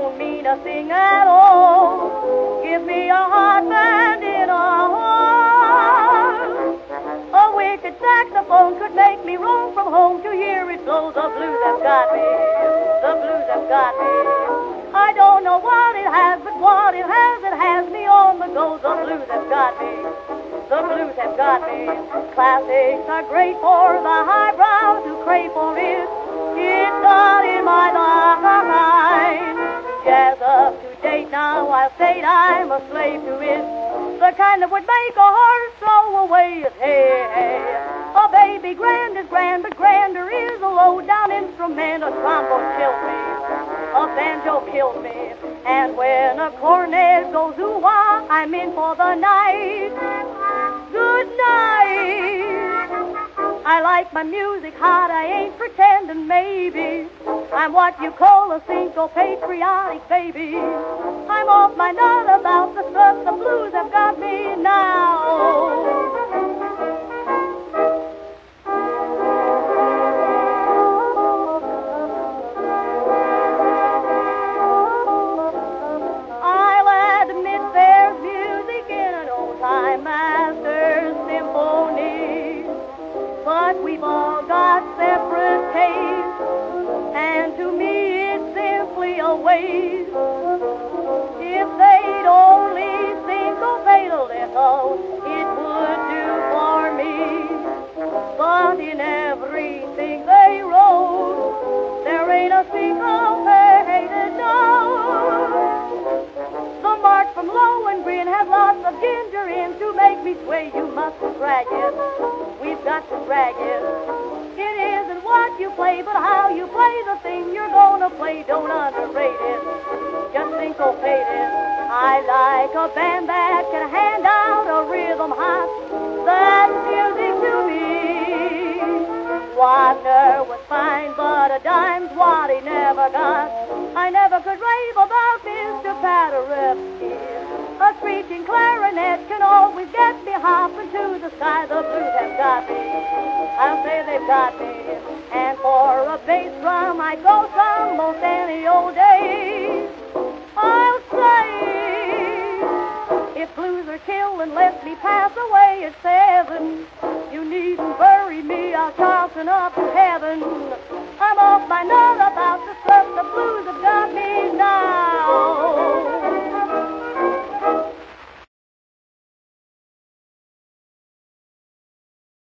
don't mean a thing at all. Give me a heart band in a heart. A wicked saxophone could make me roam from home to hear it blow. The blues have got me. The blues have got me. I don't know what it has, but what it has me on the go. The blues have got me. The blues have got me. Classics are great for the highbrows who crave for it. It's not in my line. Jazz up to date now, I'll say I'm a slave to it. The kind that would make a horse throw away his head. A baby grand is grand, but grander is a low-down instrument. A trombone kills me, a banjo kills me, and when a cornet goes ooh-wah, I'm in for the night. Good night. I like my music hot, I ain't pretending maybe. I'm what you call a synco-patriotic baby. I'm off my nut about the stuff, the blues have got me now. I'll admit there's music in an old-time master's symphony, but we've all got separate tastes, and to me it's simply a waste. If they'd only syncopate a little, it would do for me. But in everything they wrote, there ain't a syncopated note. The march from Lohengrin has lots of ginger in to make me sway. You must drag it. We've got to drag it. It isn't what you play, but how you play the thing you're gonna play. Don't underrate it. Just syncopate it. I like a band that can hand out a rhythm hot. That's music to me. Wagner was fine, but a dime's what he never got. I never could rave about Mr. Paderewski. A screeching clarinet can always get me hopping to the sky. The blues have got me. I'll say they've got me. And for a bass drum, I'd go some most any old day. I'll say, if blues are killing, let me pass away at 7. You needn't bury me, I'll Charleston up to heaven. I'm off my nut about the stuff, the blues have got me now.